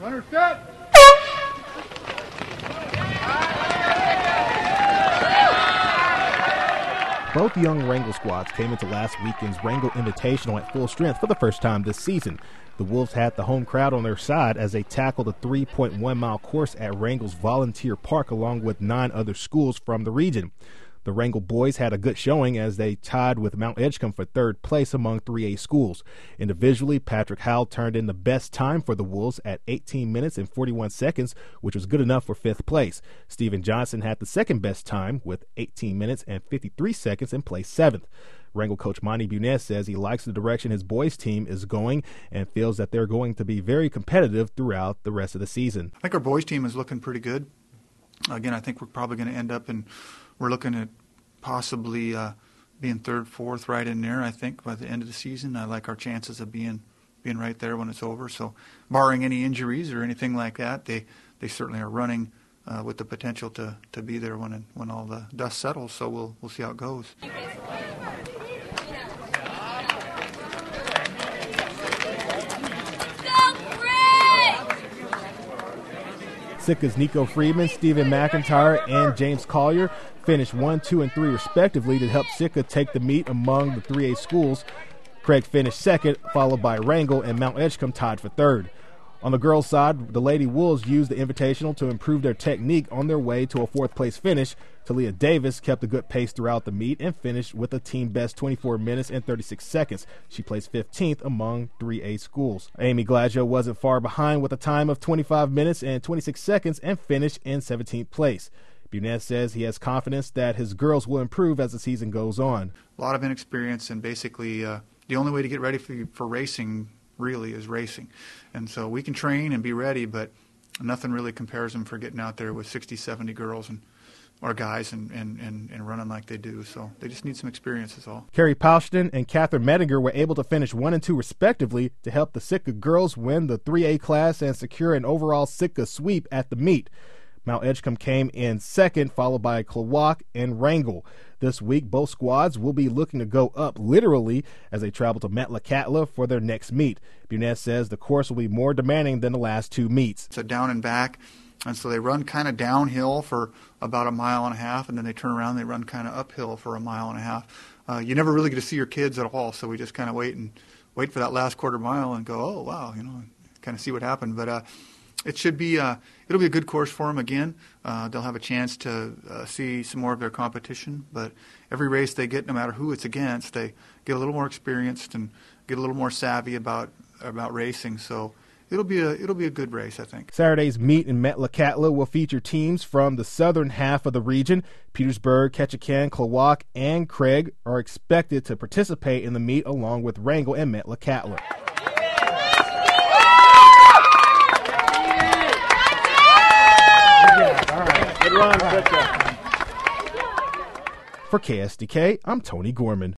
Runner set. Both young Wrangell squads came into last weekend's Wrangell Invitational at full strength for the first time this season. The Wolves had the home crowd on their side as they tackled a 3.1-mile course at Wrangell's Volunteer Park along with 9 other schools from the region. The Wrangell boys had a good showing as they tied with Mount Edgecombe for third place among 3A schools. Individually, Patrick Howell turned in the best time for the Wolves at 18 minutes and 41 seconds, which was good enough for 5th place. Stephen Johnson had the second best time with 18 minutes and 53 seconds and placed 7th. Wrangell coach Monty Bunez says he likes the direction his boys team is going and feels that they're going to be very competitive throughout the rest of the season. I think our boys team is looking pretty good. Again, I think we're probably going to end up we're looking at possibly being 3rd, 4th, right in there. I think by the end of the season, I like our chances of being right there when it's over. So, barring any injuries or anything like that, they certainly are running with the potential to be there when all the dust settles. So we'll see how it goes. Sitka's Nico Freeman, Stephen McIntyre, and James Collier finished 1, 2, and 3 respectively to help Sitka take the meet among the 3A schools. Craig finished 2nd, followed by Wrangell, and Mount Edgecombe tied for 3rd. On the girls' side, the Lady Wolves used the Invitational to improve their technique on their way to a 4th-place finish. Talia Davis kept a good pace throughout the meet and finished with a team-best 24 minutes and 36 seconds. She placed 15th among 3A schools. Amy Gladio wasn't far behind with a time of 25 minutes and 26 seconds and finished in 17th place. Bunez says he has confidence that his girls will improve as the season goes on. A lot of inexperience, and basically the only way to get ready for racing really is racing. And so we can train and be ready, but nothing really compares them for getting out there with 60, 70 girls or guys and running like they do. So they just need some experience is all. Carrie Paushton and Catherine Medinger were able to finish 1 and 2 respectively to help the Sitka girls win the 3A class and secure an overall Sitka sweep at the meet. Mount Edgecombe came in 2nd, followed by Klawock and Wrangell. This week, both squads will be looking to go up literally as they travel to Metlakatla for their next meet. Bunez says the course will be more demanding than the last 2 meets. It's a down and back, and so they run kind of downhill for about 1.5 miles, and then they turn around and they run kind of uphill for 1.5 miles. You never really get to see your kids at all, so we just kind of wait for that last quarter mile and go, oh, wow, kind of see what happened. But it should be it'll be a good course for them again. They'll have a chance to see some more of their competition. But every race they get, no matter who it's against, they get a little more experienced and get a little more savvy about racing. So it'll be a good race, I think. Saturday's meet in Metlakatla will feature teams from the southern half of the region. Petersburg, Ketchikan, Klawock, and Craig are expected to participate in the meet along with Wrangell and Metlakatla. For KSDK, I'm Tony Gorman.